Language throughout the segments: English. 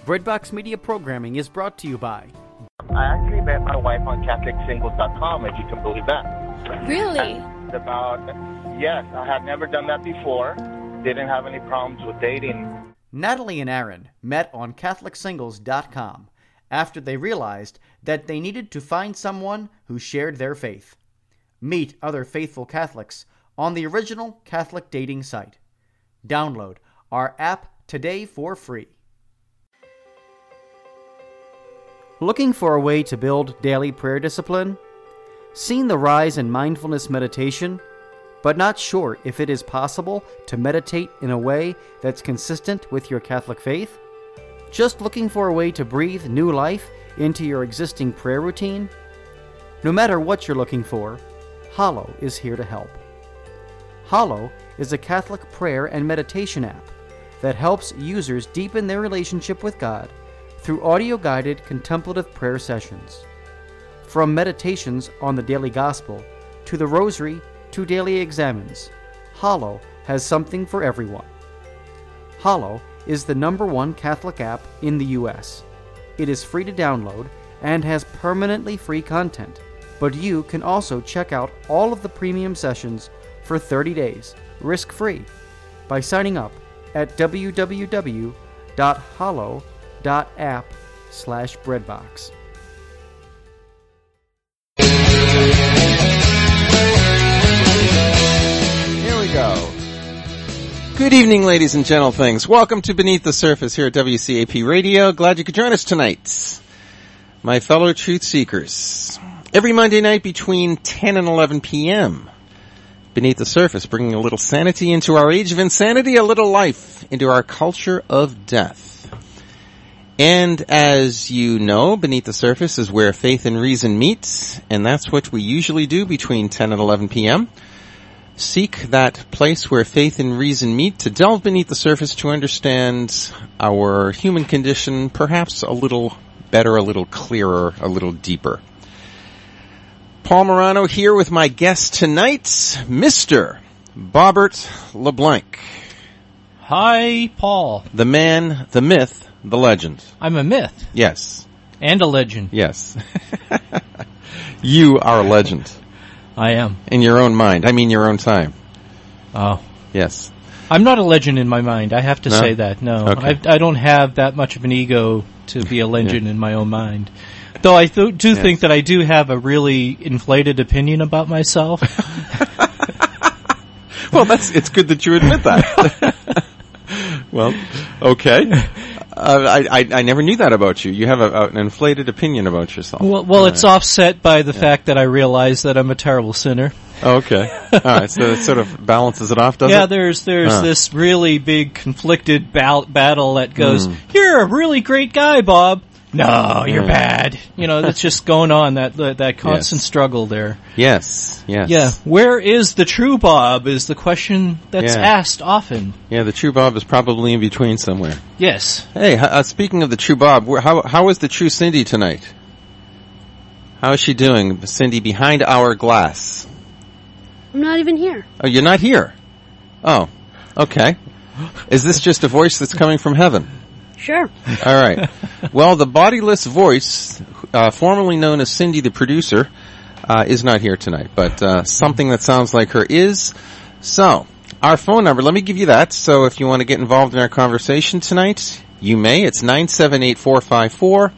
Breadbox Media programming is brought to you by... I actually met my wife on CatholicSingles.com, if you can believe that. Really? Yes, I had never done that before. Didn't have any problems with dating. Natalie and Aaron met on CatholicSingles.com after they realized that they needed to find someone who shared their faith. Meet other faithful Catholics on the original Catholic dating site. Download our app today for free. Looking for a way to build daily prayer discipline? Seen the rise in mindfulness meditation, but not sure if it is possible to meditate in a way that's consistent with your Catholic faith? Just looking for a way to breathe new life into your existing prayer routine? No matter what you're looking for, Hallow is here to help. Hallow is a Catholic prayer and meditation app that helps users deepen their relationship with God through audio-guided contemplative prayer sessions. From meditations on the daily gospel, to the rosary, to daily examens, Hallow has something for everyone. Hallow is the #1 Catholic app in the U.S. It is free to download and has permanently free content, but you can also check out all of the premium sessions for 30 days, risk-free, by signing up at www.hallow.app/breadbox. Here we go. Good evening, ladies and gentlethings. Welcome to Beneath the Surface here at WCAP Radio. Glad you could join us tonight, my fellow truth seekers. Every Monday night between 10 and 11 p.m., Beneath the Surface, bringing a little sanity into our age of insanity, a little life into our culture of death. And as you know, Beneath the Surface is where faith and reason meet, and that's what we usually do between 10 and 11 p.m. Seek that place where faith and reason meet to delve beneath the surface to understand our human condition perhaps a little better, a little clearer, a little deeper. Paul Morano here with my guest tonight, Mr. Bobbert LeBlanc. Hi, Paul. The man, the myth, the legend. I'm a myth. Yes. And a legend. Yes. You are a legend. I am. In your own mind. I mean your own time. Oh. Yes. I'm not a legend in my mind. I have to say that. No. Okay. I don't have that much of an ego to be a legend in my own mind. Though I do think that I do have a really inflated opinion about myself. Well, it's good that you admit that. Well, okay. I never knew that about you. You have an inflated opinion about yourself. Well, it's offset by the fact that I realize that I'm a terrible sinner. Okay. All right. So it sort of balances it off, does it? Yeah, there's this really big conflicted battle that goes, You're a really great guy, Bob. No, you're bad. You know, that's just going on, that constant struggle there. Yes. Yeah, where is the true Bob is the question that's asked often. Yeah, the true Bob is probably in between somewhere. Yes. Hey, speaking of the true Bob, how is the true Cindy tonight? How is she doing, Cindy, behind our glass? I'm not even here. Oh, you're not here? Oh, okay. Is this just a voice that's coming from heaven? Sure. All right. Well, the bodiless voice, formerly known as Cindy the producer, is not here tonight, but something that sounds like her is. So, our phone number, let me give you that. So if you want to get involved in our conversation tonight, you may. It's 978-454-4980.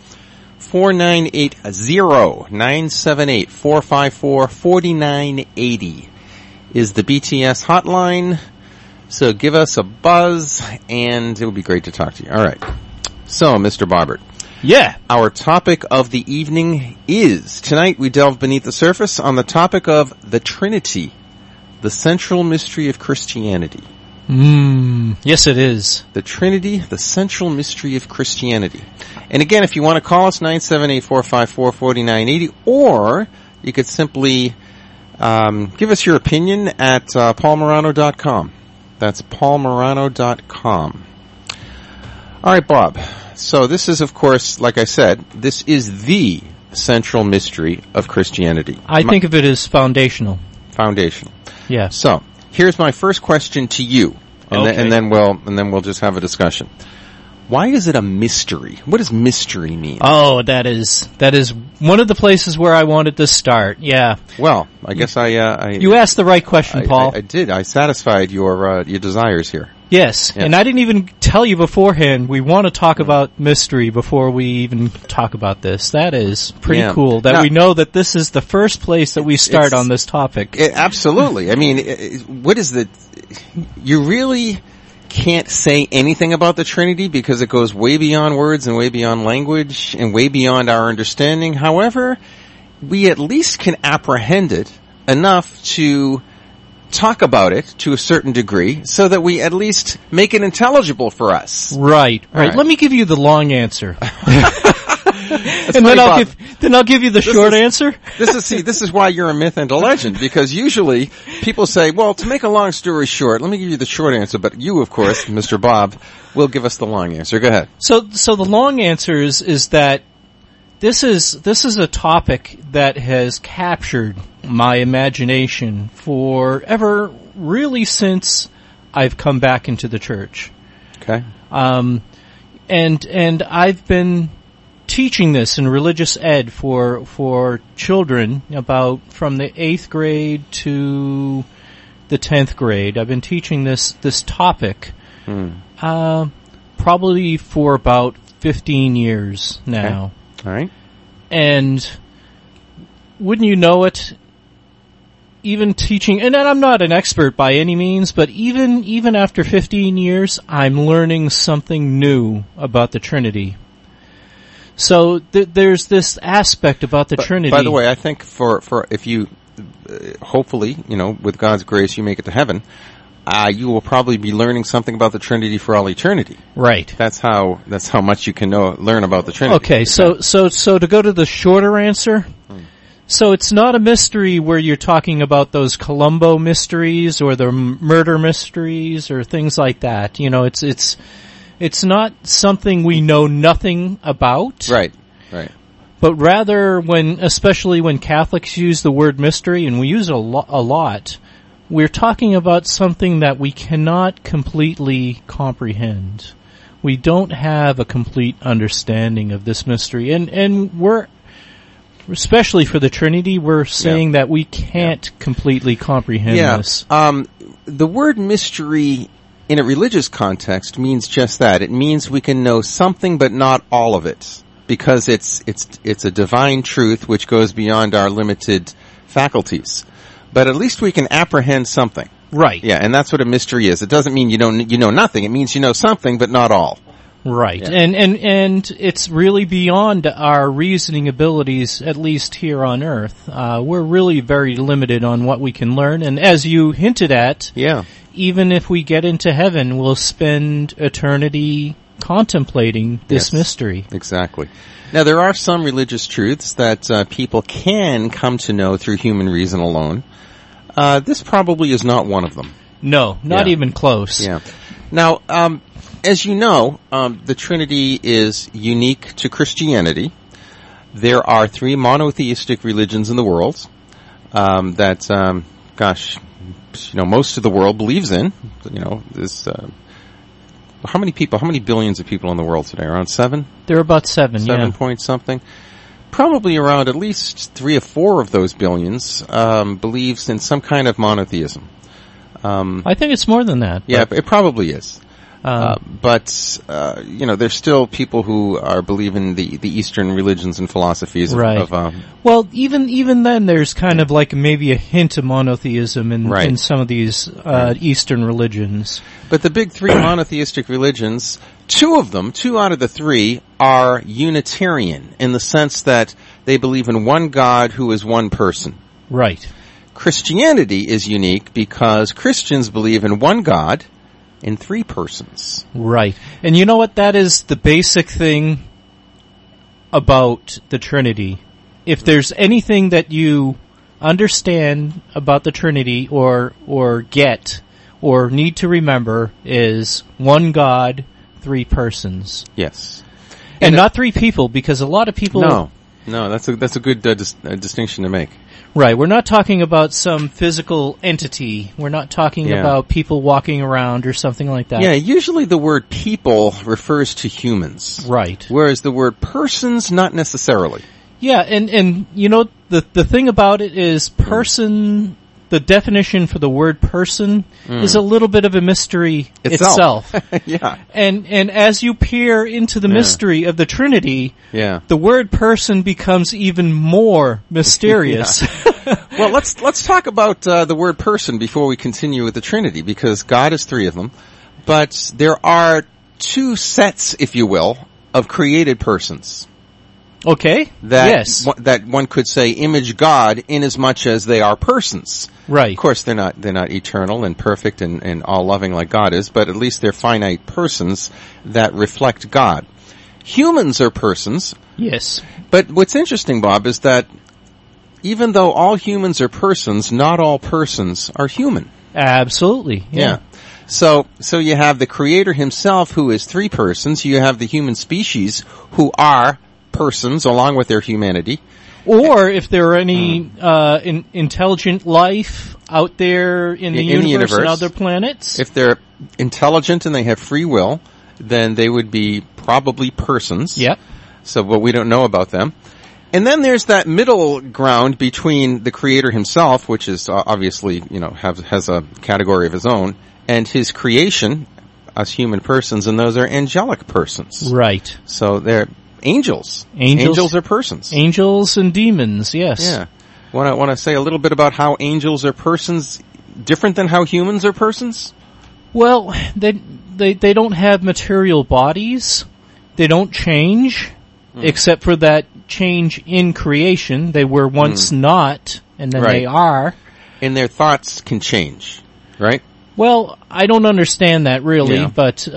978-454-4980 is the BTS hotline. So give us a buzz, and it would be great to talk to you. All right. So, Mr. Bobbert. Yeah. Our topic of the evening is, tonight we delve beneath the surface on the topic of the Trinity, the central mystery of Christianity. Yes, it is. The Trinity, the central mystery of Christianity. And again, if you want to call us, 978-454-4980, or you could simply give us your opinion at paulmorano.com. That's paulmorano.com. All right, Bob. So this is, of course, like I said, this is the central mystery of Christianity. I think of it as foundational. Foundational. Yeah. So here's my first question to you, and, okay. and then we'll just have a discussion. Why is it a mystery? What does mystery mean? Oh, that is one of the places where I wanted to start. Yeah. Well, I guess you asked the right question, Paul. I did. I satisfied your desires here. Yes, and I didn't even tell you beforehand we want to talk about mystery before we even talk about this. That is pretty cool that we know that this is the first place that we start on this topic. Absolutely. I mean, what is the... You really can't say anything about the Trinity because it goes way beyond words and way beyond language and way beyond our understanding. However, we at least can apprehend it enough to talk about it to a certain degree so that we at least make it intelligible for us. Right. Let me give you the long answer. And then I'll give you the short answer. This is why you're a myth and a legend, because usually people say, well, to make a long story short, let me give you the short answer, but you, of course, Mr. Bob, will give us the long answer. Go ahead. So the long answer is that this is a topic that has captured my imagination forever, really since I've come back into the church. Okay. And I've been teaching this in religious ed for children about from the 8th grade to the 10th grade. I've been teaching this topic probably for about 15 years now. Okay. All right. And wouldn't you know it, even teaching, and I'm not an expert by any means, but even after 15 years, I'm learning something new about the Trinity. So there's this aspect about the Trinity. By the way, I think for if you, hopefully, with God's grace, you make it to heaven, you will probably be learning something about the Trinity for all eternity. Right. That's how much you can learn about the Trinity. Okay, so to go to the shorter answer, so it's not a mystery where you're talking about those Columbo mysteries or the murder mysteries or things like that. It's not something we know nothing about. Right. But rather, especially when Catholics use the word mystery, and we use it a lot, we're talking about something that we cannot completely comprehend. We don't have a complete understanding of this mystery. And we're, especially for the Trinity, we're saying that we can't completely comprehend this. The word mystery in a religious context means just that. It means we can know something but not all of it, because it's a divine truth which goes beyond our limited faculties. But at least we can apprehend something. Right. Yeah, and that's what a mystery is. It doesn't mean you know nothing. It means you know something but not all. Right. Yeah. And it's really beyond our reasoning abilities, at least here on earth. We're really very limited on what we can learn, and as you hinted at, even if we get into heaven, we'll spend eternity contemplating this mystery. Exactly. Now, there are some religious truths that people can come to know through human reason alone. This probably is not one of them. No, not even close. Yeah. Now, as you know, the Trinity is unique to Christianity. There are 3 monotheistic religions in the world that, most of the world believes in. This. How many billions of people in the world today? Around 7? There are about 7, 7 point something. Probably around at least 3 or 4 of those billions believes in some kind of monotheism. I think it's more than that. Yeah, it probably is. But there's still people who are believing the Eastern religions and philosophies right. Well, even then, there's kind of like maybe a hint of monotheism in some of these Eastern religions. But the big 3 monotheistic religions, 2 out of the 3 are Unitarian in the sense that they believe in one God who is one person. Right. Christianity is unique because Christians believe in one God in 3 persons. Right. And you know what? That is the basic thing about the Trinity. If there's anything that you understand about the Trinity or get or need to remember, is one God, 3 persons. Yes. And not 3 people, because a lot of people... No. No, that's a good distinction to make. Right. We're not talking about some physical entity. We're not talking about people walking around or something like that. Yeah, usually the word people refers to humans. Right. Whereas the word persons, not necessarily. Yeah, and you know, the thing about it is person, the definition for the word person is a little bit of a mystery itself. Yeah. And as you peer into the mystery of the Trinity, the word person becomes even more mysterious. Well, let's talk about the word person before we continue with the Trinity, because God is three of them, but there are two sets, if you will, of created persons. Okay. That one could say image God in as much as they are persons. Right. Of course, they're not eternal and perfect and all loving like God is, but at least they're finite persons that reflect God. Humans are persons. Yes. But what's interesting, Bob, is that even though all humans are persons, not all persons are human. Absolutely. Yeah. So you have the Creator himself, who is three persons. You have the human species, who are persons along with their humanity. Or if there are any intelligent life out there in the universe and other planets. If they're intelligent and they have free will, then they would be probably persons. Yep. So, but we don't know about them. And then there's that middle ground between the Creator himself, which is obviously, has a category of his own, and his creation, us human persons, and those are angelic persons. Right. So they're angels. Angels are persons. Angels and demons, yes. Yeah. Want to say a little bit about how angels are persons, different than how humans are persons? Well, they don't have material bodies. They don't change, except for that change in creation. They were once not, and then they are. And their thoughts can change, right? Well, I don't understand that really, but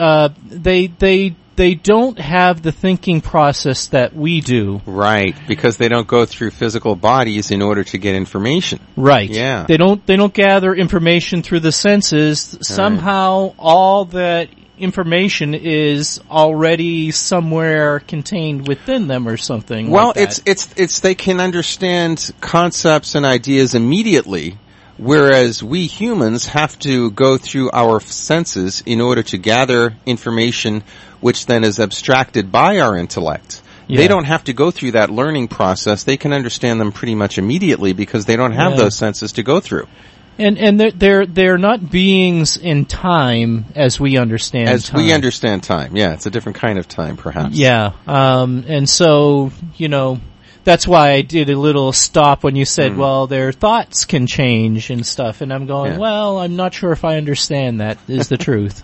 they don't have the thinking process that we do. Right, because they don't go through physical bodies in order to get information. Right. Yeah. They don't gather information through the senses. Right. Somehow all that information is already somewhere contained within them or something like that. Well, it's they can understand concepts and ideas immediately, whereas we humans have to go through our senses in order to gather information which then is abstracted by our intellect. Yeah. They don't have to go through that learning process. They can understand them pretty much immediately because they don't have those senses to go through. And they're not beings in time as we understand time. As we understand time, yeah. It's a different kind of time, perhaps. Yeah. And so, that's why I did a little stop when you said, well, their thoughts can change and stuff. And I'm going, well, I'm not sure if I understand that is the truth.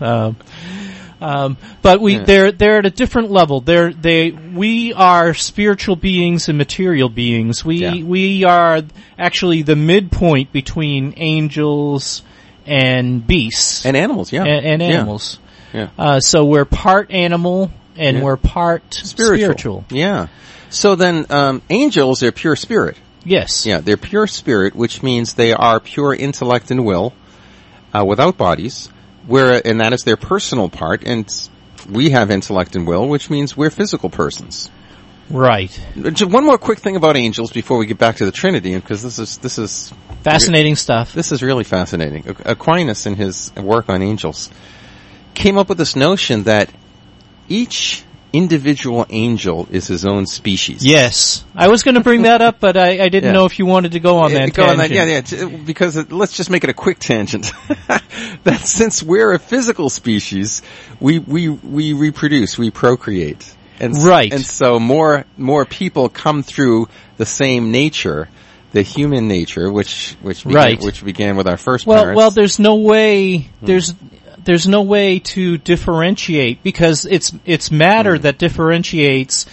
But they're at a different level. We are spiritual beings and material beings. We are actually the midpoint between angels and beasts. And animals, And animals. Yeah. So we're part animal and we're part spiritual. Yeah. So then, angels are pure spirit. Yes. Yeah, they're pure spirit, which means they are pure intellect and will, without bodies. And that is their personal part, and we have intellect and will, which means we're physical persons. Right. Just one more quick thing about angels before we get back to the Trinity, because this is fascinating stuff. This is really fascinating. Aquinas, in his work on angels, came up with this notion that each individual angel is his own species. Yes. I was going to bring that up, but I didn't know if you wanted to go on that tangent. Because let's just make it a quick tangent. That since we're a physical species, we reproduce, we procreate. And so more people come through the same nature, the human nature, which began with our first parents. Well, there's no way, there's no way to differentiate because it's matter that differentiates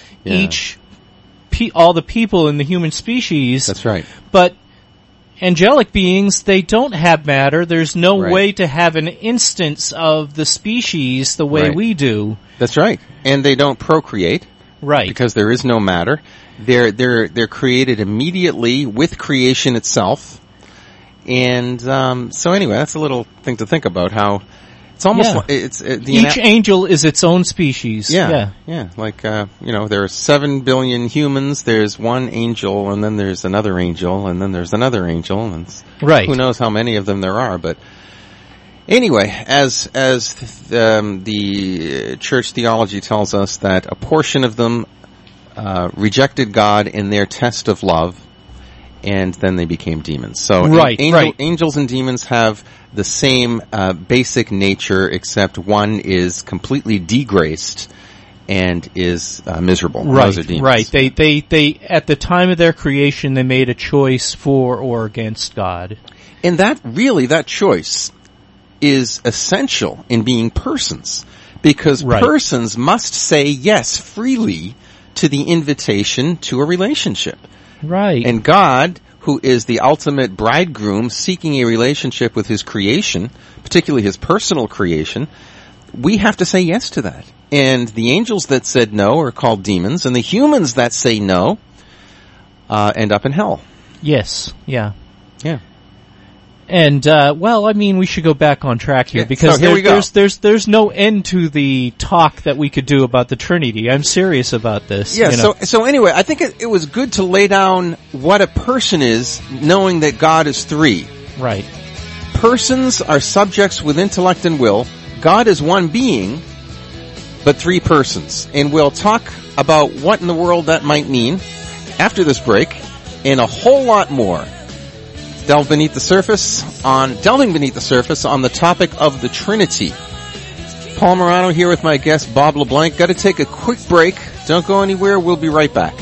all the people in the human species. That's right. But angelic beings, they don't have matter. There's no way to have an instance of the species the way we do. That's right. And they don't procreate. Right. Because there is no matter. They're created immediately with creation itself. And so anyway, that's a little thing to think about, how It's almost Yeah. like it's Each angel is its own species. Yeah. Like, there are 7 billion humans, there's one angel, and then there's another angel, and then there's another angel, and Right. who knows how many of them there are. But anyway, as the church theology tells us that a portion of them rejected God in their test of love, and then they became demons. So Right. angels and demons have the same basic nature, except one is completely degraced and is miserable. Those are demons. Right. They at the time of their creation, they made a choice for or against God. And that choice is essential in being persons, because Right. persons must say yes freely to the invitation to a relationship. Right. And God, who is the ultimate bridegroom seeking a relationship with his creation, particularly his personal creation, we have to say yes to that. And the angels that said no are called demons, and the humans that say no end up in hell. Yes. Yeah. Yeah. And we should go back on track here, Yeah, because so here we go. there's no end to the talk that we could do about the Trinity. I'm serious about this. Yeah, you know. so anyway, I think it was good to lay down what a person is, knowing that God is 3. Right. Persons are subjects with intellect and will. God is one being, but 3 persons. And we'll talk about what in the world that might mean after this break, and a whole lot more. Delving beneath the surface on the topic of the Trinity. Paul Morano here with my guest Bob LeBlanc. Got to take a quick break. Don't go anywhere. We'll be right back.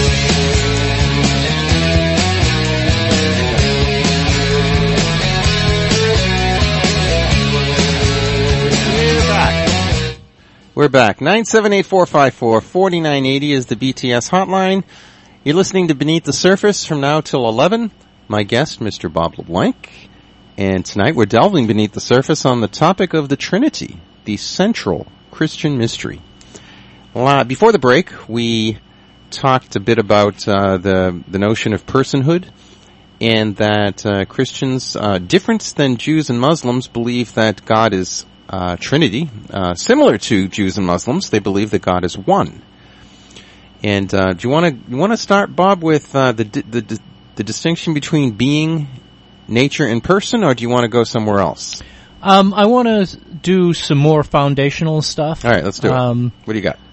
We're back. 978-454-4980 is the BTS hotline. You're listening to Beneath the Surface from now till 11. My guest, Mr. Bob LeBlanc. And tonight we're delving beneath the surface on the topic of the Trinity, the central Christian mystery. Before the break, we talked a bit about the notion of personhood, and that Christians, different than Jews and Muslims, believe that God is Trinity. Similar to Jews and Muslims, they believe that God is one. And do you want to start, Bob, with the distinction between being, nature, and person, or do you want to go somewhere else? I want to do some more foundational stuff. All right, let's do it. What do you got?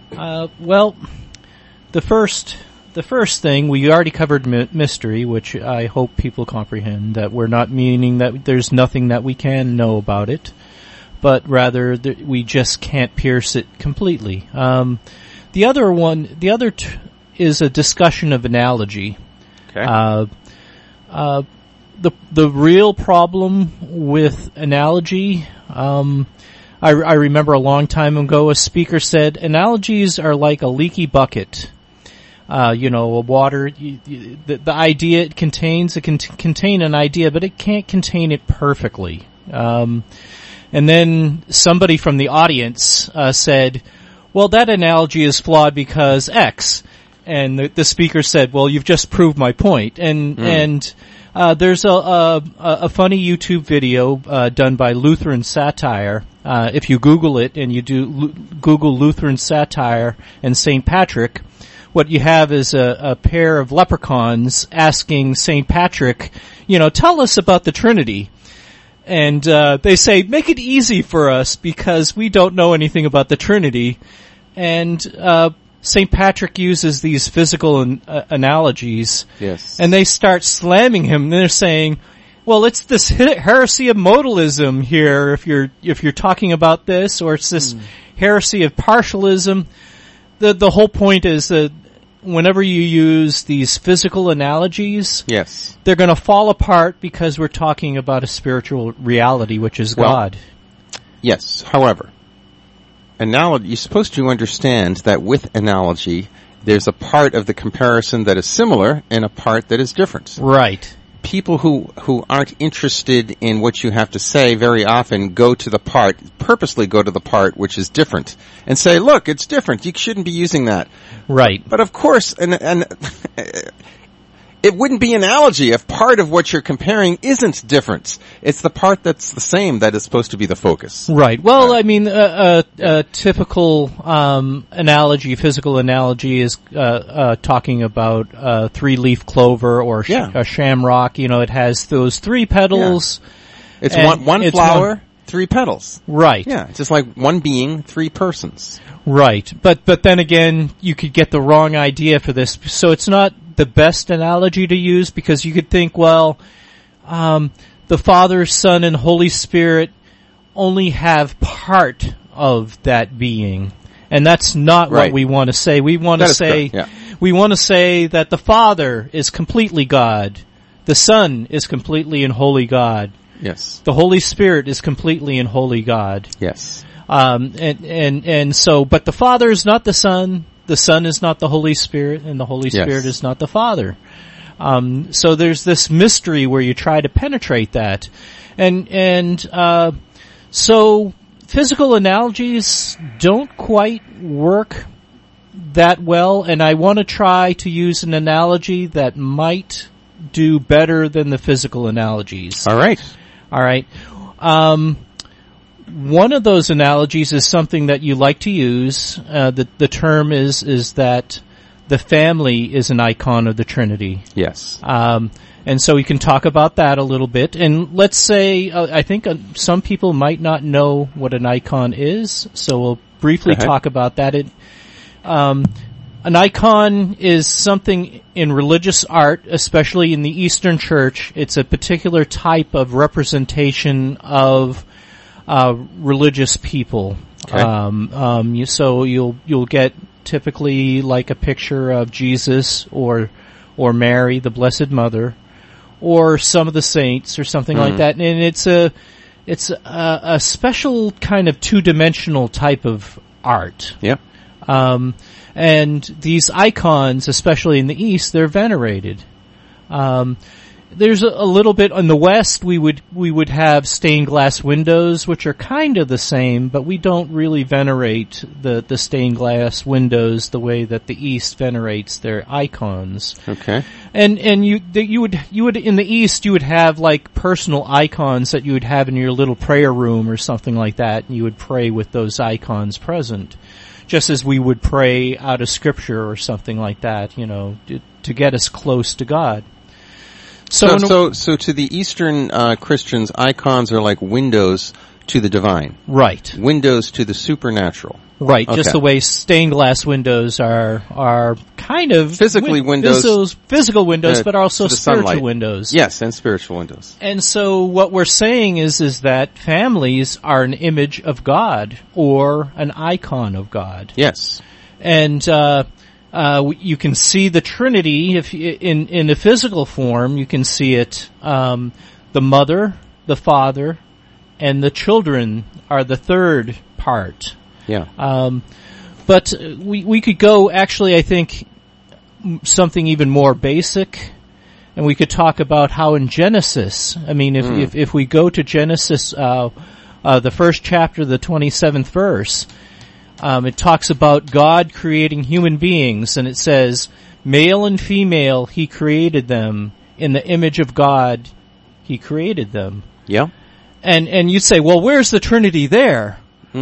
The first thing, we already covered mystery, which I hope people comprehend, that we're not meaning that there's nothing that we can know about it, but rather that we just can't pierce it completely. The other is a discussion of analogy. Okay. The real problem with analogy, I remember a long time ago a speaker said, analogies are like a leaky bucket. A water, the idea it can contain an idea, but it can't contain it perfectly. And then somebody from the audience said, well, that analogy is flawed because X. And the speaker said, well, you've just proved my point. And there's a funny YouTube video done by Lutheran Satire. If you Google it and you Google Lutheran Satire and St. Patrick, what you have is a pair of leprechauns asking St. Patrick, tell us about the Trinity. And they say, make it easy for us because we don't know anything about the Trinity. And St. Patrick uses these physical analogies. Yes. And they start slamming him. And they're saying, well, it's this heresy of modalism here, if you're talking about this, or it's this heresy of partialism. The whole point is that whenever you use these physical analogies, yes, they're going to fall apart because we're talking about a spiritual reality, which is God. Yes. However, you're supposed to understand that with analogy, there's a part of the comparison that is similar and a part that is different. Right. People who aren't interested in what you have to say very often purposely go to the part which is different and say, look, it's different. You shouldn't be using that. Right. But of course, and it wouldn't be analogy if part of what you're comparing isn't different. It's the part that's the same that is supposed to be the focus. Right. Well, I mean, a typical analogy, physical analogy, is talking about three-leaf clover or a shamrock. You know, it has those three petals. Yeah. It's one flower, three petals. Right. Yeah, it's just like one being, three persons. Right. But then again, you could get the wrong idea for this. So it's not the best analogy to use, because you could think, well, the Father, Son, and Holy Spirit only have part of that being. And that's not what we want to say. We want to say, we want to say that the Father is completely God. The Son is completely and wholly God. Yes. The Holy Spirit is completely and wholly God. Yes. And so, but the Father is not the Son is not the Holy Spirit, and the Holy Spirit is not the Father. So there's this mystery where you try to penetrate that. So physical analogies don't quite work that well, and I want to try to use an analogy that might do better than the physical analogies. All right. One of those analogies is something that you like to use. The term is that the family is an icon of the Trinity. Yes. And so we can talk about that a little bit. And let's say, I think some people might not know what an icon is, so we'll briefly talk about that. An icon is something in religious art, especially in the Eastern Church. It's a particular type of representation of religious people. Okay. So you'll get typically like a picture of Jesus or Mary, the Blessed Mother, or some of the saints or something like that. And it's a special kind of two-dimensional type of art. Yeah. And these icons, especially in the East, they're venerated. There's a little bit in the West. We would have stained glass windows, which are kind of the same, but we don't really venerate the stained glass windows the way that the East venerates their icons. Okay. And you would in the East you would have like personal icons that you would have in your little prayer room or something like that, and you would pray with those icons present, just as we would pray out of Scripture or something like that, you know, to get us close to God. So to the Eastern Christians, icons are like windows to the divine. Right. Windows to the supernatural. Right. Okay. Just the way stained glass windows are kind of physically windows, physical windows, but also spiritual sunlight. Windows. Yes, and spiritual windows. And so what we're saying is that families are an image of God or an icon of God. Yes. And you can see the Trinity if in the physical form. You can see it. The mother, the father, and the children are the third part. Yeah. But we could go, actually, I think, something even more basic, and we could talk about how in Genesis, I mean, if we go to Genesis, the first chapter, the 27th verse, it talks about God creating human beings, and it says, male and female, He created them. In the image of God, He created them. Yeah. And you say, well, where's the Trinity there?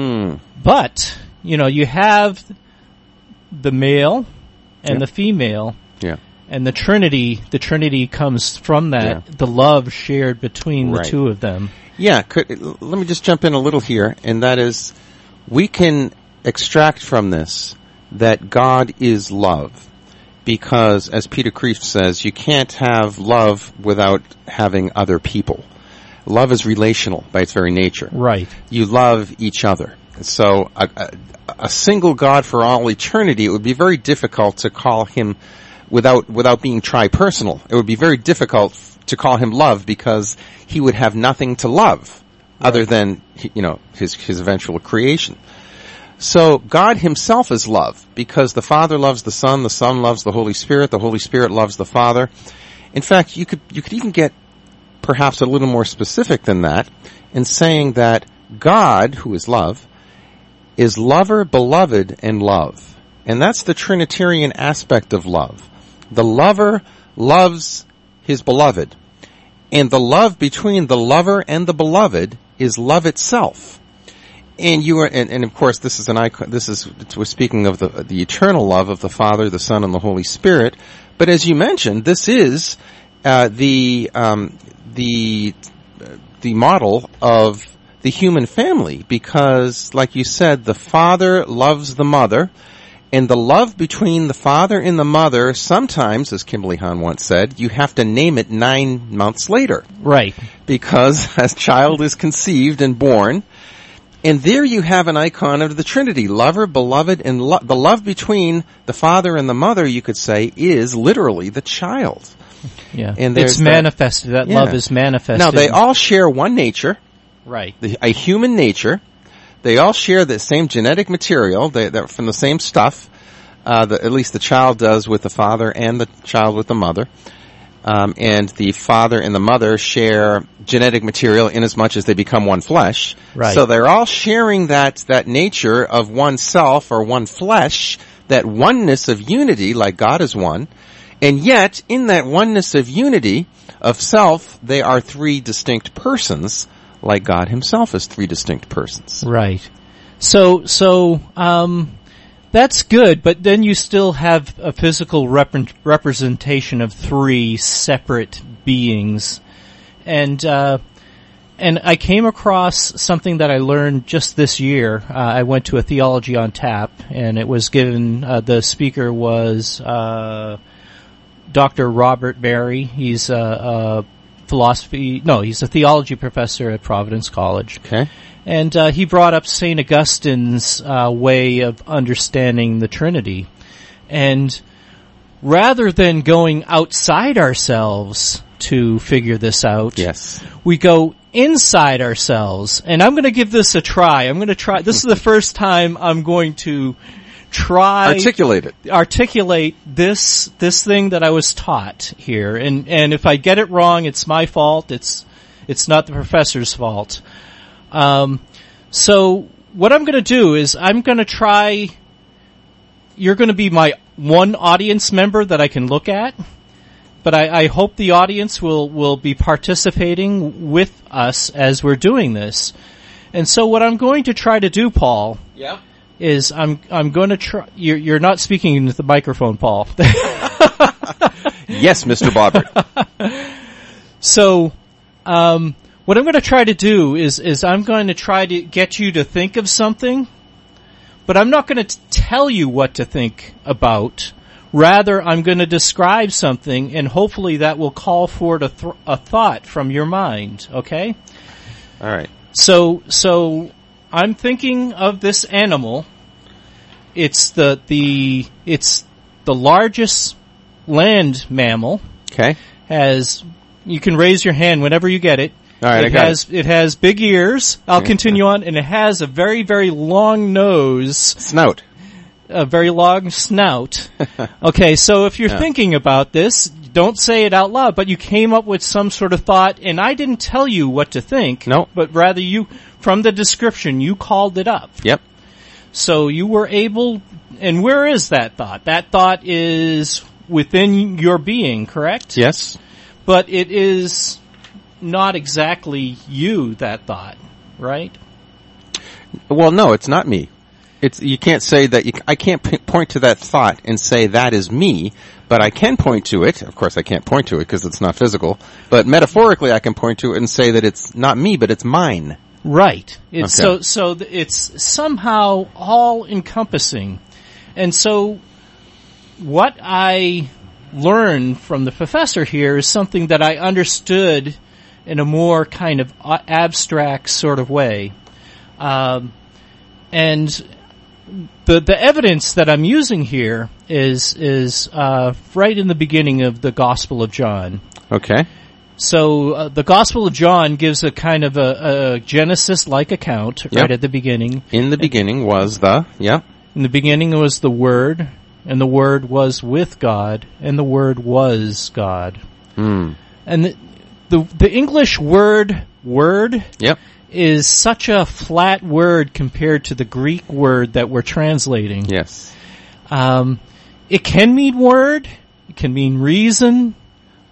But, you have the male and the female. Yeah. And the Trinity comes from that, the love shared between the two of them. Yeah, let me just jump in a little here, and that is, we can extract from this that God is love, because, as Peter Kreeft says, you can't have love without having other people. Love is relational by its very nature. Right. You love each other. So a single God for all eternity, it would be very difficult to call Him, without being tri-personal, it would be very difficult to call Him love, because He would have nothing to love other than, His eventual creation. So God Himself is love, because the Father loves the Son loves the Holy Spirit loves the Father. In fact, you could even get perhaps a little more specific than that in saying that God, who is love, is lover, beloved, and love. And that's the Trinitarian aspect of love. The lover loves his beloved. And the love between the lover and the beloved is love itself. And and of course, this is an icon. We're speaking of the eternal love of the Father, the Son, and the Holy Spirit. But as you mentioned, this is the model of the human family, because, like you said, the father loves the mother, and the love between the father and the mother, sometimes, as Kimberly Hahn once said, you have to name it 9 months later. Right. Because a child is conceived and born, and there you have an icon of the Trinity, lover, beloved, and the love between the father and the mother, you could say, is literally the child. Yeah. And it's manifested. That love is manifested. Now, they all share one nature. Right. A human nature. They all share the same genetic material. They're from the same stuff. At least the child does with the father and the child with the mother. And the father and the mother share genetic material in as much as they become one flesh. Right. So they're all sharing that nature of one self or one flesh, that oneness of unity, like God is one. And yet, in that oneness of unity of self, they are 3 distinct persons, like God himself is 3 distinct persons. Right. So that's good, but then you still have a physical representation of 3 separate beings. And I came across something that I learned just this year. I went to a Theology on Tap, and it was given, the speaker was, Dr. Robert Barry. He's a theology professor at Providence College. Okay. And he brought up St. Augustine's way of understanding the Trinity. And rather than going outside ourselves to figure this out, yes, we go inside ourselves. And I'm going to give this a try. I'm going to try. This is the first time I'm going to articulate this thing that I was taught here. And if I get it wrong, it's my fault. It's not the professor's fault. So what I'm going to do is I'm going to try. You're going to be my one audience member that I can look at, but I hope the audience will be participating with us as we're doing this. And so what I'm going to try to do, Paul, is I'm going to try. You're not speaking into the microphone, Paul. Yes, Mr. Bobbert. So, what I'm going to try to do is I'm going to try to get you to think of something, but I'm not going to tell you what to think about. Rather, I'm going to describe something, and hopefully that will call forward a thought from your mind. Okay? All right. So I'm thinking of this animal. It's the largest land mammal. Okay. You can raise your hand whenever you get it. All right, It has big ears. I'll continue on, and it has a very, very long snout. A very long snout. Okay, so if you're thinking about this, don't say it out loud, but you came up with some sort of thought, and I didn't tell you what to think. No. But rather from the description, you called it up. Yep. So you were able, and where is that thought? That thought is within your being, correct? Yes. But it is not exactly you, that thought, right? Well, no, it's not me. You can't say that. I can't point to that thought and say that is me, but I can point to it. Of course, I can't point to it because it's not physical. But metaphorically, I can point to it and say that it's not me, but it's mine. Right. So it's somehow all encompassing, and so what I learned from the professor here is something that I understood in a more kind of abstract sort of way, and the evidence that I'm using here is right in the beginning of the Gospel of John. Okay. So the Gospel of John gives a kind of a Genesis-like account right at the beginning. In the beginning was In the beginning was the Word, and the Word was with God, and the Word was God. Hmm. And the English word is such a flat word compared to the Greek word that we're translating. Yes. It can mean word, it can mean reason,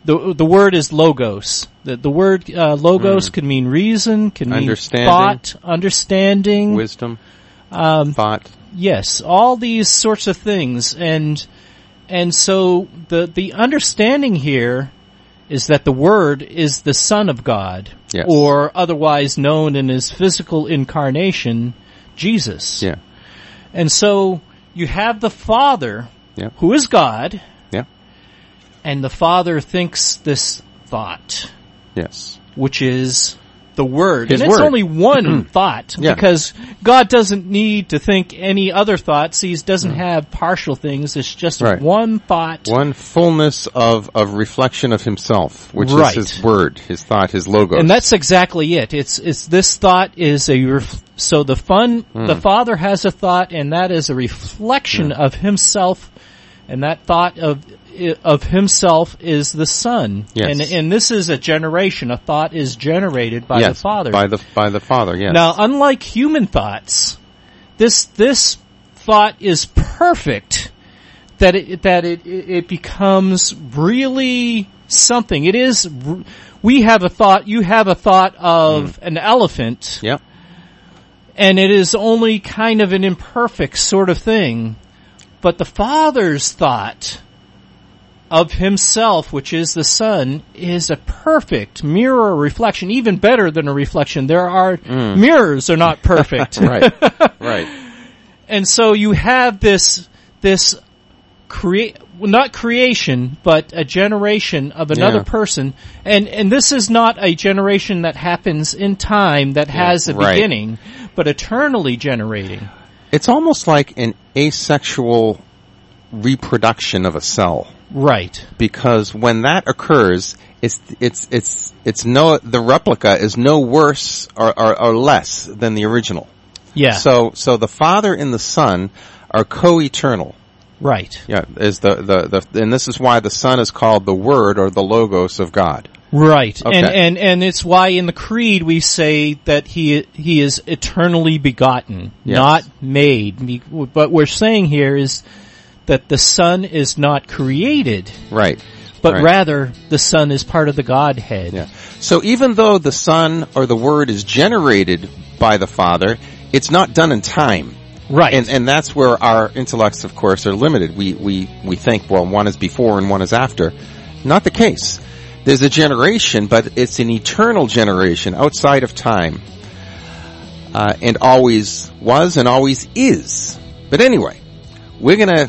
the word is logos. The word logos could mean reason, can mean thought, understanding, wisdom, thought. Yes, all these sorts of things, and so the understanding here is that the Word is the Son of God, yes. or otherwise known in his physical incarnation, Jesus. Yeah. And so you have the Father, yeah. who is God, yeah. and the Father thinks this thought, yes, which is the Word. His and it's word. only one thought, Yeah. because God doesn't need to think any other thoughts. He doesn't have partial things. It's just Right. one thought. One fullness of reflection of himself, which Right. is his word, his thought, his logos. And that's exactly it. It's this thought is so the Father has a thought, and that is a reflection of himself, and that thought of himself is the Son. Yes. And this is a generation. A thought is generated by the Father. By the Father, yes. Now, unlike human thoughts, this thought is perfect, that it becomes really something. It is. We have a thought. You have a thought of an elephant. Yep. And it is only kind of an imperfect sort of thing. But the Father's thought of himself, which is the Son, is a perfect mirror reflection, even better than a reflection. There are mirrors are not perfect. Right. Right. And so you have this not creation, but a generation of another person. And this is not a generation that happens in time that has a beginning, but eternally generating. It's almost like an asexual reproduction of a cell. Right. Because when that occurs, the replica is no worse or less than the original. Yeah. So the Father and the Son are co-eternal. Right. Yeah, and this is why the Son is called the Word or the Logos of God. Right. Okay. And it's why in the Creed we say that he is eternally begotten, Yes. not made. But we're saying here is that the Son is not created. Right. But right. rather the Son is part of the Godhead. Yeah. So even though the Son or the Word is generated by the Father, it's not done in time. Right. And that's where our intellects, of course, are limited. We think, well, one is before and one is after. Not the case. There's a generation, but it's an eternal generation outside of time. And always was and always is. But anyway, we're gonna,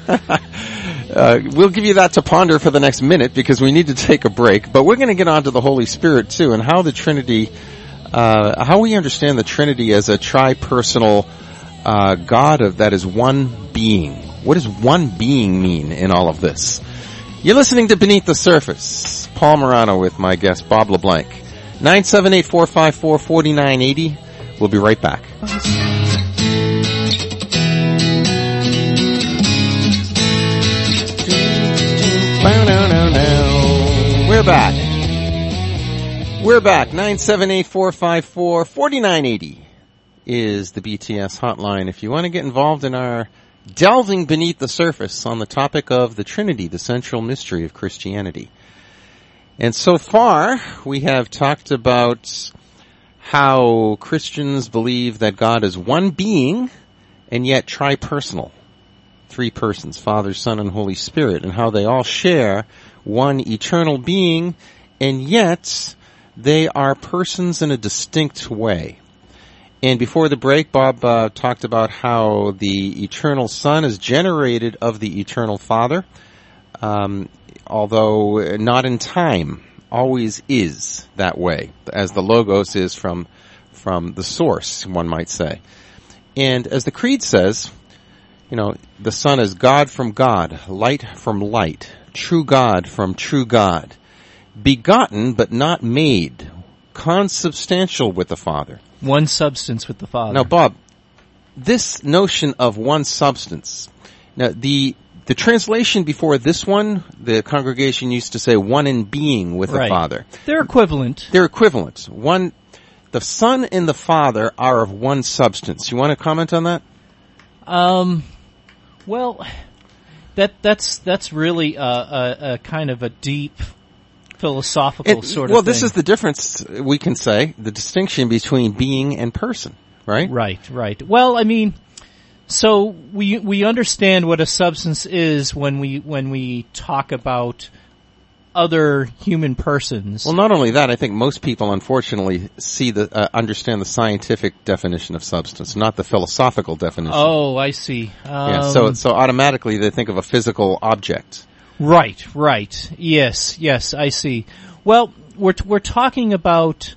we'll give you that to ponder for the next minute because we need to take a break. But we're gonna get on to the Holy Spirit too and how the Trinity, how we understand the Trinity as a tri-personal God that is one being. What does one being mean in all of this? You're listening to Beneath the Surface. Paul Morano with my guest Bob LeBlanc. 978-454-4980. We'll be right back. We're back. We're back. 978-454-4980 is the BTS hotline. If you want to get involved in our delving beneath the surface on the topic of the Trinity, the central mystery of Christianity. And so far, we have talked about how Christians believe that God is one being and yet tri-personal. Three persons, Father, Son, and Holy Spirit, and how they all share one eternal being, and yet they are persons in a distinct way. And before the break, Bob talked about how the eternal Son is generated of the eternal Father, although not in time, always is that way, as the Logos is from the source, one might say. And as the Creed says, you know, the Son is God from God, light from light, true God from true God, begotten but not made, consubstantial with the Father. One substance with the Father. Now, Bob, this notion of one substance, now the translation before this one, the congregation used to say one in being with the Father. They're equivalent. They're equivalent. The Son and the Father are of one substance. You want to comment on that? Well, that's really a kind of a deep philosophical sort of well, thing. this is the difference, we can say, the distinction between being and person, right? Right. Well, I mean, so we understand what a substance is when we talk about other human persons. Well, not only that, I think most people, unfortunately, understand the scientific definition of substance, not the philosophical definition. Oh, I see. So automatically they think of a physical object. Right. Yes, I see. Well, we're talking about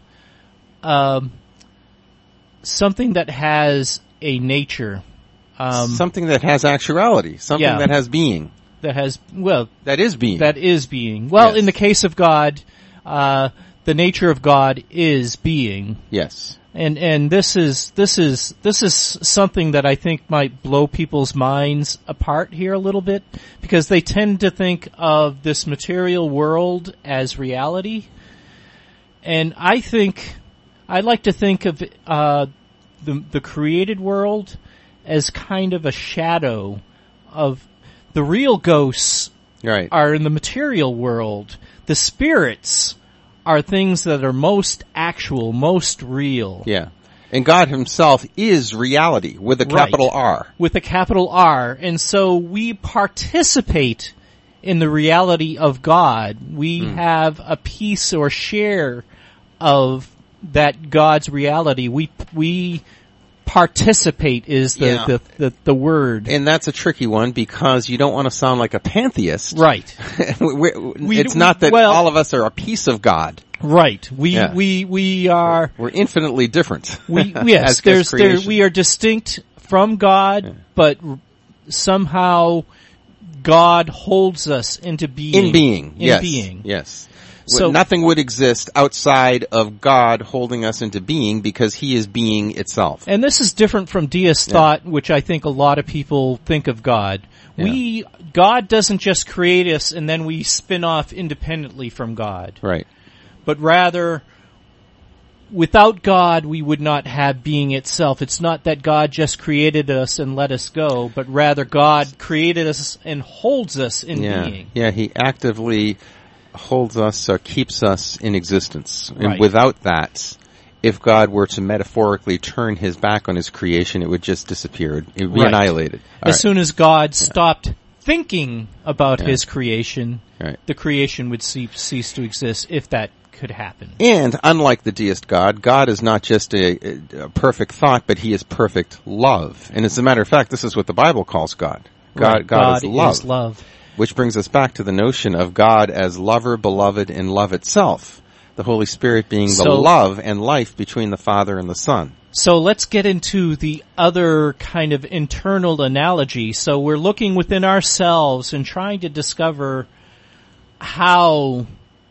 something that has a nature. Something that has actuality. Something that has being. That is being. That is being. Well, yes. In the case of God, the nature of God is being. Yes. And this is something that I think might blow people's minds apart here a little bit, because they tend to think of this material world as reality. And I like to think of the created world as kind of a shadow of the real ghosts. Right. Are in the material world. The spirits are things that are most actual, most real. Yeah. And God himself is reality with a capital R. With a capital R. And so we participate in the reality of God. We have a piece or share of that God's reality. We participate is the word. And that's a tricky one because you don't want to sound like a pantheist. Right. It's not that all of us are a piece of God. Right. We are. We're infinitely different. Yes. We are distinct from God, but somehow God holds us into being. In being. Yes. So nothing would exist outside of God holding us into being because he is being itself. And this is different from deist thought, which I think a lot of people think of God. Yeah. God doesn't just create us and then we spin off independently from God. Right. But rather, without God, we would not have being itself. It's not that God just created us and let us go, but rather God created us and holds us in being. Yeah, he actively holds us or keeps us in existence. And right. Without that, if God were to metaphorically turn his back on his creation, it would just disappear. It would be annihilated. As soon as God stopped thinking about his creation, the creation would cease to exist, if that could happen. And unlike the deist God, God is not just a perfect thought, but he is perfect love. And as a matter of fact, this is what the Bible calls God. God is love. Which brings us back to the notion of God as lover, beloved, and love itself. The Holy Spirit being the love and life between the Father and the Son. So let's get into the other kind of internal analogy. So we're looking within ourselves and trying to discover how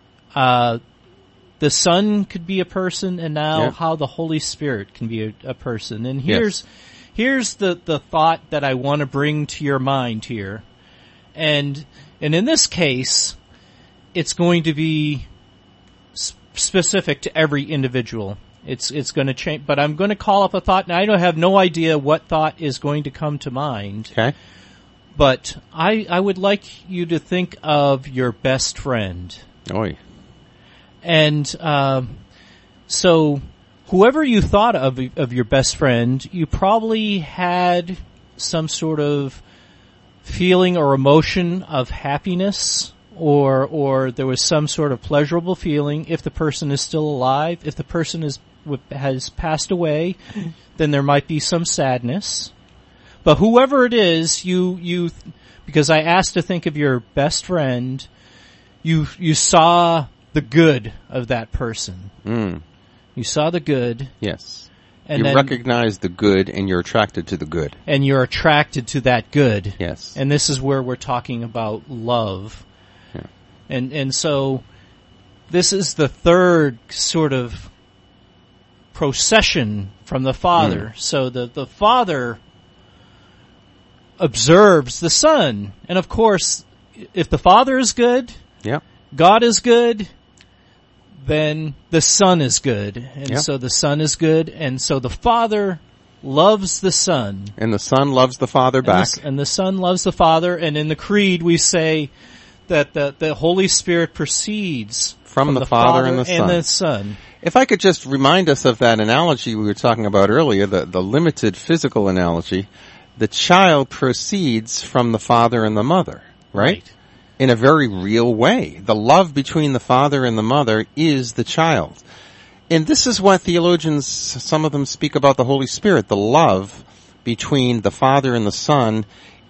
the Son could be a person, and now how the Holy Spirit can be a person. And here's the thought that I want to bring to your mind here. And in this case, it's going to be specific to every individual. It's going to change, but I'm going to call up a thought, and I have no idea what thought is going to come to mind. Okay. But I would like you to think of your best friend. Oy. And so whoever you thought of your best friend, you probably had some sort of feeling or emotion of happiness, or there was some sort of pleasurable feeling. If the person is still alive, if the person has passed away, then there might be some sadness. But whoever it is, you because I asked to think of your best friend, you saw the good of that person. You saw the good. Yes. And you recognize the good, and you're attracted to the good. And you're attracted to that good. Yes. And this is where we're talking about love. Yeah. And so this is the third sort of procession from the Father. So the Father observes the Son. And of course, if the Father is good, God is good, then the Son is good. And so the Son is good, and so the Father loves the Son. And the Son loves the Father back. And the Son loves the Father, and in the Creed we say that the Holy Spirit proceeds from the Father and the Son. If I could just remind us of that analogy we were talking about earlier, the limited physical analogy, the child proceeds from the father and the mother, right? In a very real way. The love between the father and the mother is the child. And this is what theologians, some of them speak about the Holy Spirit. The love between the Father and the Son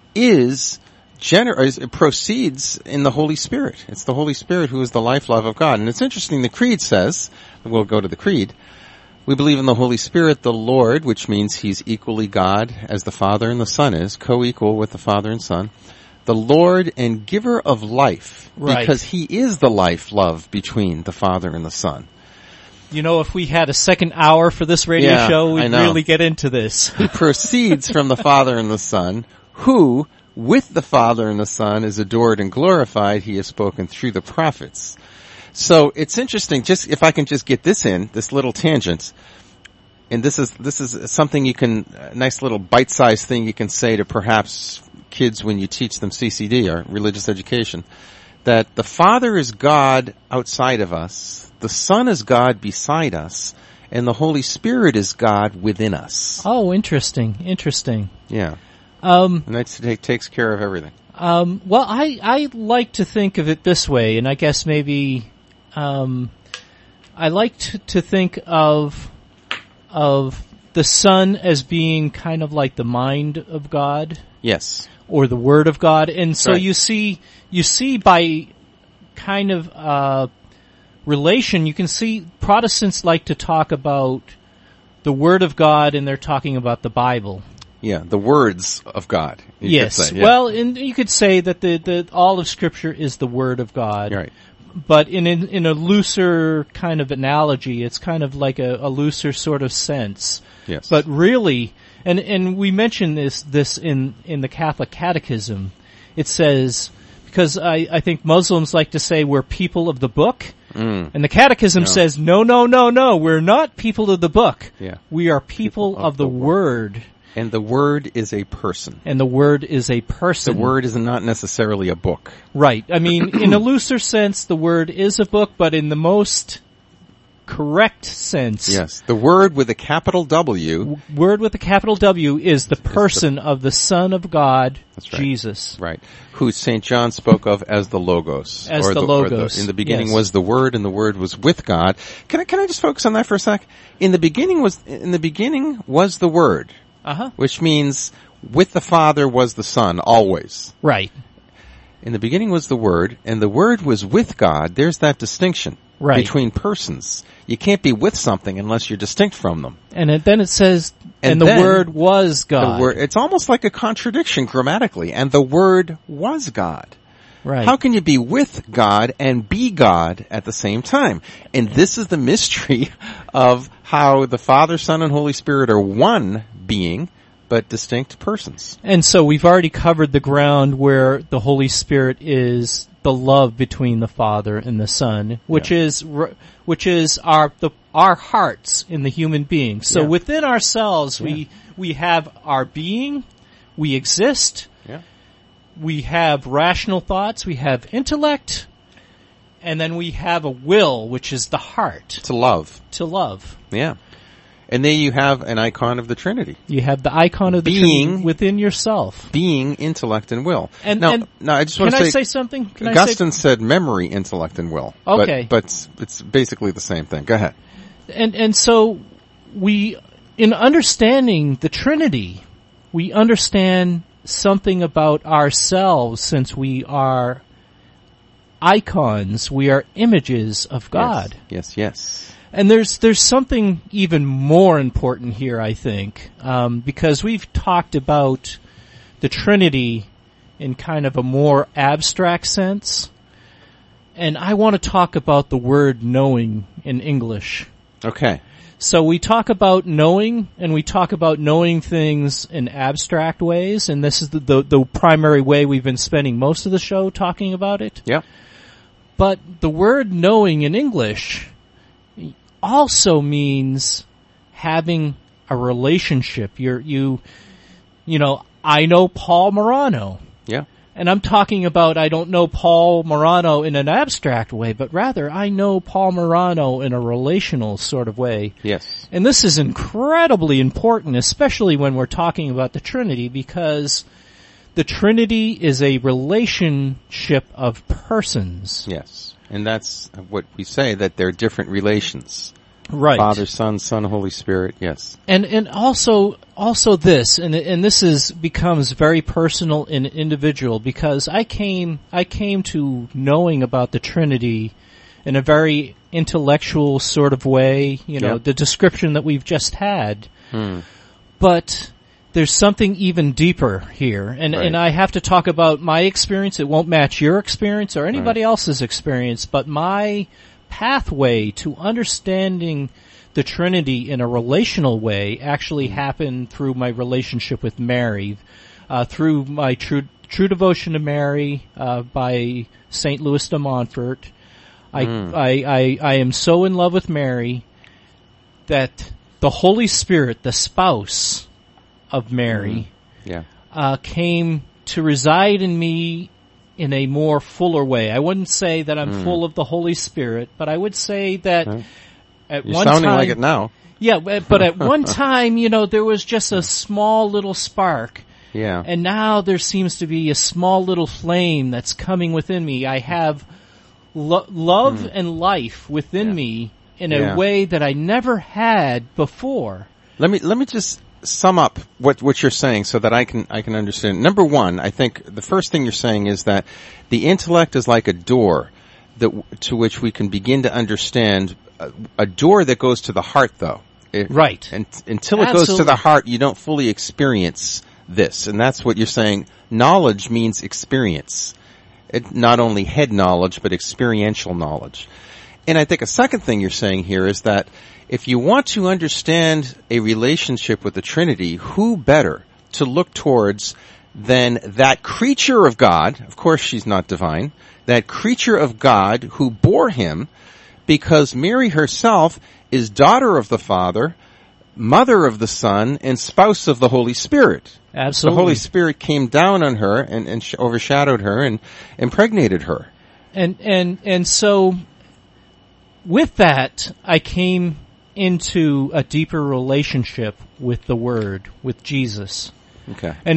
it proceeds in the Holy Spirit. It's the Holy Spirit who is the life love of God. And it's interesting, the Creed says, we'll go to the Creed, we believe in the Holy Spirit, the Lord, which means he's equally God as the Father and the Son is, co-equal with the Father and Son, the Lord and giver of life, because he is the life love between the Father and the Son. You know, if we had a second hour for this radio show, we'd really get into this. Who proceeds from the Father and the Son, who, with the Father and the Son, is adored and glorified. He has spoken through the prophets. So it's interesting, just if I can just get this in, this little tangent, and this is something you can, a nice little bite-sized thing you can say to perhaps kids when you teach them CCD or religious education, that the Father is God outside of us, the Son is God beside us, and the Holy Spirit is God within us. Oh, interesting. Yeah. And that takes care of everything. Well, I like to think of it this way, and I guess maybe I like to think of the Son as being kind of like the mind of God. Yes. Or the Word of God. And so right. you see by kind of relation, you can see Protestants like to talk about the Word of God, and they're talking about the Bible. Yeah, the words of God. Yes. Could say, yeah. Well, and you could say that the all of Scripture is the Word of God. Right. But in a looser kind of analogy, it's kind of like a looser sort of sense. Yes. But really, and we mentioned this in the Catholic Catechism. It says, because I think Muslims like to say we're people of the book. And the Catechism says, no, we're not people of the book. Yeah. We are people of the Word. And the Word is a person. And the Word is a person. The Word is not necessarily a book. Right. I mean, in a looser sense, the Word is a book, but in the most correct sense. Yes. The Word with a capital W. Word with a capital W is the person of the Son of God, That's right. Jesus. Right. Who St. John spoke of as the Logos. As the Logos. In the beginning yes. was the Word, and the Word was with God. Can I just focus on that for a sec? In the beginning was the Word. Uh-huh. Which means with the Father was the Son, always. Right. In the beginning was the Word, and the Word was with God. There's that distinction between persons. You can't be with something unless you're distinct from them. And then it says, and the Word was God. It's almost like a contradiction grammatically, and the Word was God. Right. How can you be with God and be God at the same time? And this is the mystery of how the Father, Son, and Holy Spirit are one being, but distinct persons. And so we've already covered the ground where the Holy Spirit is the love between the Father and the Son, which is our hearts in the human being. So within ourselves, we have our being, we exist. We have rational thoughts, we have intellect, and then we have a will, which is the heart. To love. Yeah. And then you have an icon of the Trinity. You have the icon of the Trinity within yourself. Being, intellect, and will. And I just want to say... Can I say something? Augustine said memory, intellect, and will. Okay. But it's basically the same thing. Go ahead. And so in understanding the Trinity, we understand something about ourselves, since we are icons, we are images of God. Yes. And there's something even more important here, I think, because we've talked about the Trinity in kind of a more abstract sense, and I want to talk about the word knowing in English. Okay. So we talk about knowing, and we talk about knowing things in abstract ways, and this is the primary way we've been spending most of the show talking about it. Yeah. But the word knowing in English also means having a relationship. You know, I know Paul Morano. Yeah. And I'm talking about, I don't know Paul Morano in an abstract way, but rather I know Paul Morano in a relational sort of way. Yes. And this is incredibly important, especially when we're talking about the Trinity, because the Trinity is a relationship of persons. Yes. And that's what we say, that they're different relations. Right. Father, Son, Holy Spirit, yes. And also this, and this becomes very personal and individual, because I came to knowing about the Trinity in a very intellectual sort of way, the description that we've just had. But there's something even deeper here, and I have to talk about my experience. It won't match your experience or anybody else's experience, but my pathway to understanding the Trinity in a relational way actually happened through my relationship with Mary, through my true devotion to Mary by St. Louis de Montfort. I am so in love with Mary that the Holy Spirit, the spouse of Mary, came to reside in me in a more fuller way. I wouldn't say that I'm full of the Holy Spirit, but I would say that at You're one time... sounding like it now. Yeah, but at one time, there was just a small little spark. Yeah. And now there seems to be a small little flame that's coming within me. I have love and life within me in a way that I never had before. Let me just sum up what you're saying so that I can understand. Number one, I think the first thing you're saying is that the intellect is like a door to which we can begin to understand, a door that goes to the heart, though. Right. And until it goes to the heart, you don't fully experience this. And that's what you're saying. Knowledge means experience. Not only head knowledge, but experiential knowledge. And I think a second thing you're saying here is that if you want to understand a relationship with the Trinity, who better to look towards than that creature of God? Of course she's not divine. That creature of God who bore him, because Mary herself is daughter of the Father, mother of the Son, and spouse of the Holy Spirit. Absolutely. The Holy Spirit came down on her and overshadowed her and impregnated her. And so with that, I came into a deeper relationship with the Word, with Jesus. Okay. And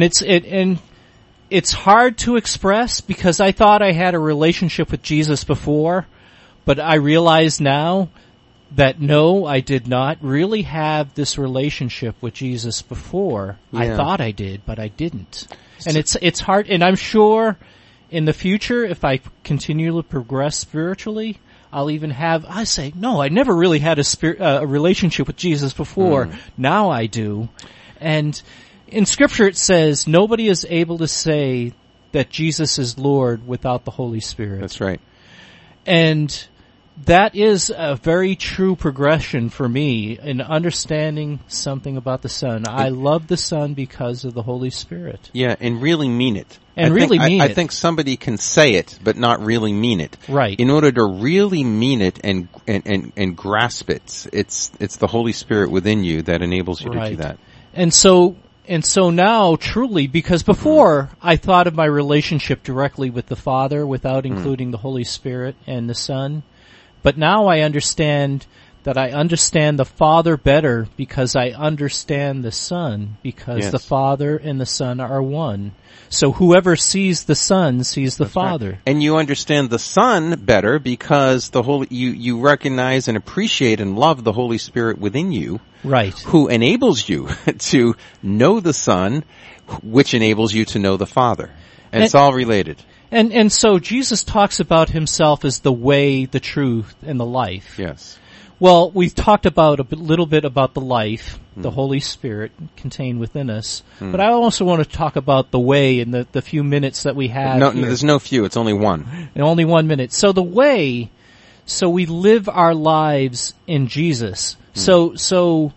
it's hard to express, because I thought I had a relationship with Jesus before, but I realize now that no, I did not really have this relationship with Jesus before. Yeah. I thought I did, but I didn't. And it's hard, and I'm sure in the future, if I continue to progress spiritually, I'll even I say, no, I never really had a relationship with Jesus before. Now I do. And in Scripture it says, nobody is able to say that Jesus is Lord without the Holy Spirit. That's right. And that is a very true progression for me in understanding something about the Son. I love the Son because of the Holy Spirit. Yeah, and really mean it. I think somebody can say it, but not really mean it. Right. In order to really mean it and grasp it, it's the Holy Spirit within you that enables you to do that. And so now, truly, because before I thought of my relationship directly with the Father without including the Holy Spirit and the Son, but now I understand that I understand the Father better because I understand the Son, because the Father and the Son are one. So whoever sees the Son sees the Father. Right. And you understand the Son better because you recognize and appreciate and love the Holy Spirit within you. Right. Who enables you to know the Son, which enables you to know the Father. And it's all related. And so Jesus talks about himself as the way, the truth, and the life. Yes. Well, we've talked about a little bit about the life, the Holy Spirit contained within us. But I also want to talk about the way in the few minutes that we have No, here. there's no few. It's only one. And only 1 minute. So the way, so we live our lives in Jesus. So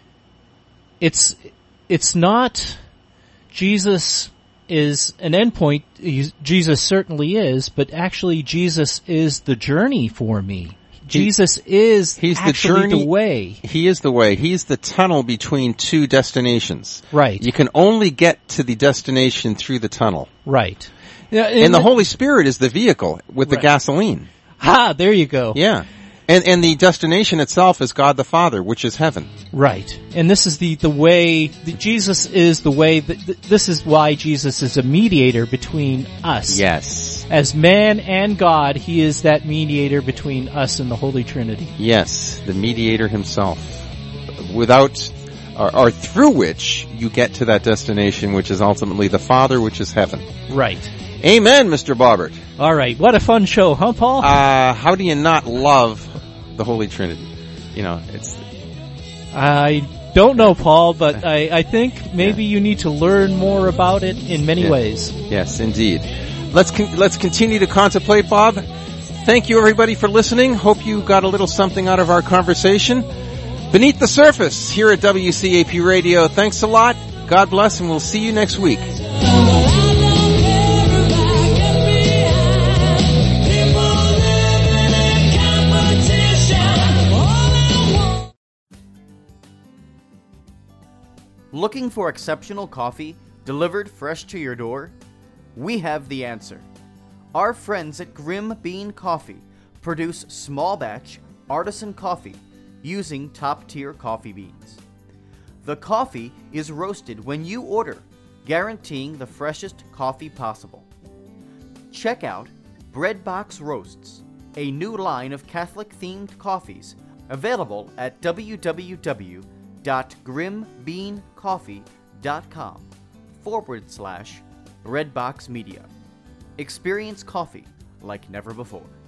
it's not Jesus is an endpoint. Jesus certainly is, but actually Jesus is the journey for me. Jesus is He's the actually journey. the way. He is the way. He's the tunnel between two destinations. Right. You can only get to the destination through the tunnel. Right. Yeah, And the Holy Spirit is the vehicle with the Right. gasoline. there you go. Yeah. And the destination itself is God the Father, which is heaven. Right. And this is the way, Jesus is the way, this is why Jesus is a mediator between us. Yes. As man and God, he is that mediator between us and the Holy Trinity. Yes, the mediator himself. Without, or through which you get to that destination, which is ultimately the Father, which is heaven. Right. Amen, Mr. Bobbert. All right. What a fun show, huh, Paul? How do you not love the Holy Trinity? You know, it's... I don't know, Paul, but I think maybe you need to learn more about it in many ways. Yes, indeed. Let's continue to contemplate, Bob. Thank you, everybody, for listening. Hope you got a little something out of our conversation. Beneath the Surface here at WCAP Radio. Thanks a lot. God bless, and we'll see you next week. Looking for exceptional coffee delivered fresh to your door? We have the answer. Our friends at Grim Bean Coffee produce small batch artisan coffee using top-tier coffee beans. The coffee is roasted when you order, guaranteeing the freshest coffee possible. Check out Breadbox Roasts, a new line of Catholic-themed coffees available at www.grimbeancoffee.com/Breadbox Media. Experience coffee like never before.